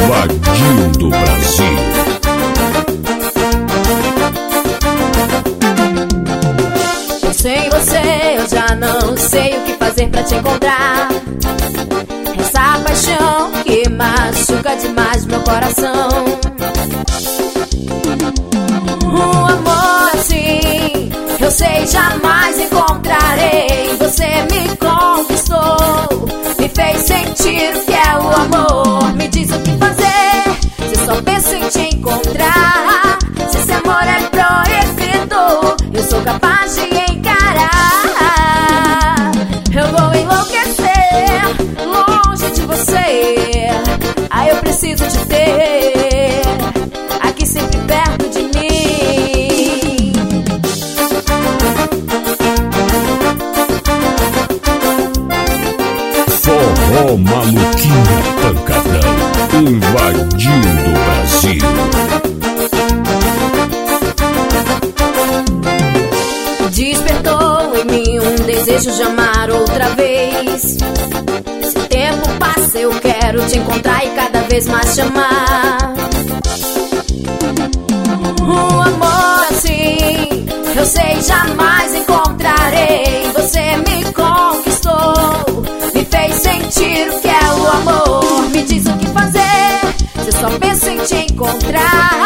invadindo o Brasil. Sem você eu já não sei o que fazer pra te encontrar. Essa paixão que machuca demais meu coração. Um amor assim eu sei jamais encontrarei. Você me conquistou, me fez sentir o que é o amor. Me diz o que fazer, se só penso em te encontrar. Se esse amor é proibido, eu sou capaz de encarar. Eu vou enlouquecer longe de você. Ah, eu preciso te ter aqui sempre perto de mim. Forró Maluquinha Pancadão, invadindo o Brasil. Despertou em mim um desejo de amar outra vez. Se o tempo passa eu quero te encontrar e cada vez mais te amar. Um amor assim eu sei jamais encontrarei. Você me conquistou, me fez sentir o que é o amor. Me diz o que fazer, se só penso em te encontrar.